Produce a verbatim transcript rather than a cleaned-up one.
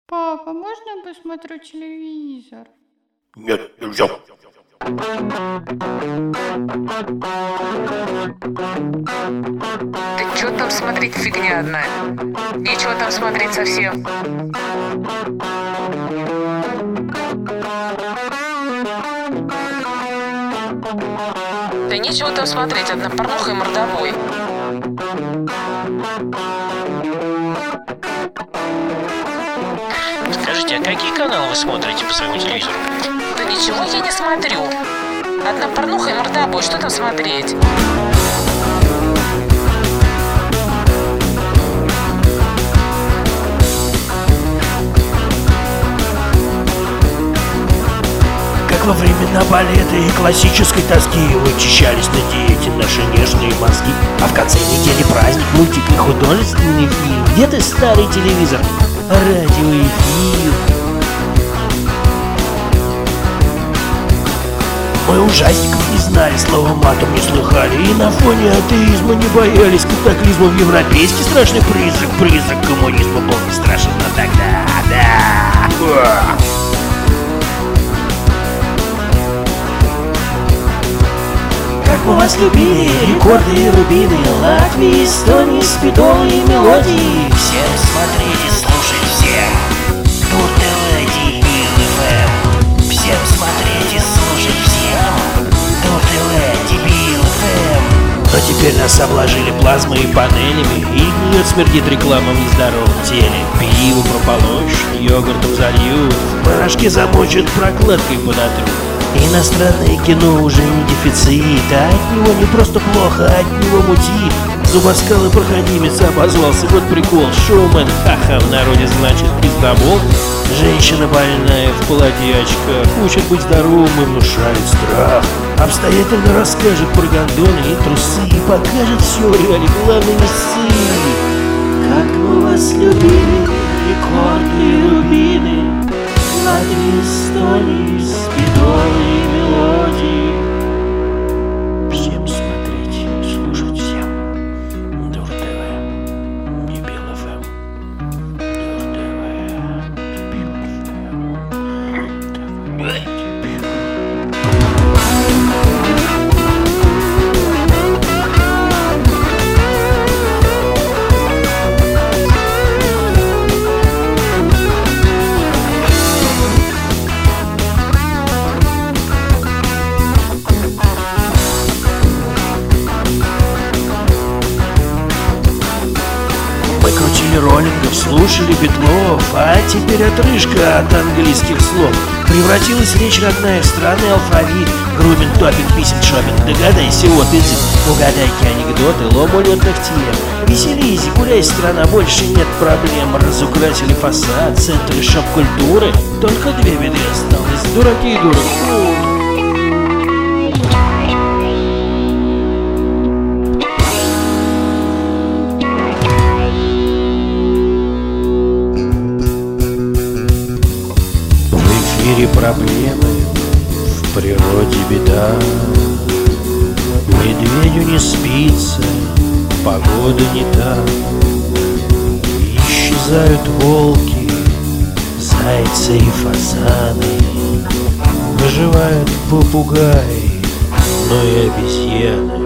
Папа, можно я посмотрю телевизор? Нет, нельзя. Да чё там смотреть, фигня одна. Нечего там смотреть совсем. Да нечего там смотреть, одна порнуха и мордовой. Скажите, а какие каналы вы смотрите по своему телевизору? Да ничего я не смотрю. Одна порнуха и мордобой, что там смотреть? Как во времена балета и классической тоски вычищались на диете наши нежные мозги. А в конце недели праздник, мультик и художественный фильм. Где ты, старый телевизор? Радиоэфир. Мы ужастиков не знали, слова матом не слыхали. И на фоне атеизма не боялись катаклизмов. Европейский страшный призрак, призрак коммунизма был не страшен, но тогда, да. Как мы вас любили, рекорды и рубины, Латвии, Эстонии, спидолы и мелодии. Всем смотреть и слушать всем Тур ТВ, Дебил эф эм. Всем смотреть и слушать всем Тур ТВ, Дебил эф эм. Но теперь нас обложили плазмой и панелями, и гниет смердит реклама в нездоровом теле. Пиво прополощут, йогуртом зальют, в порошке замочат, прокладкой подотрут. Иностранное кино уже не дефицит, а от него не просто плохо, а от него мутит. Зубоскал и проходимец обозвался, вот прикол. Шоумен, ха-ха, в народе значит пиздобол. Женщина больная в платье и очках учит быть здоровым и внушает страх. Обстоятельно расскажет про гондоны и трусы и покажет все в реале, главные весы. Как мы вас любили, рекорды и рубины, Латвии, Эстонии, спидолы и мелодии. Всем смотреть, слушать всем Тур ТВ, Дебил эф эм. Тур ТВ, Дебил эф эм. ТВ, Дебил. Крутили роллингов, слушали битлов, а теперь отрыжка от английских слов. Превратилась речь родная в странный алфавит. Груминг, топинг, писем, шопинг. Догадайся, вот иди. Угадайки анекдоты, лом улетных тем. Веселись, гуляй, страна, больше нет проблем. Разукрасили фасад, центры шоп-культуры. Только две беды осталось, дураки и дураки. В мире проблемы, в природе беда. Медведю не спится, погода не та. Исчезают волки, зайцы и фазаны. Выживают попугаи, но и обезьяны.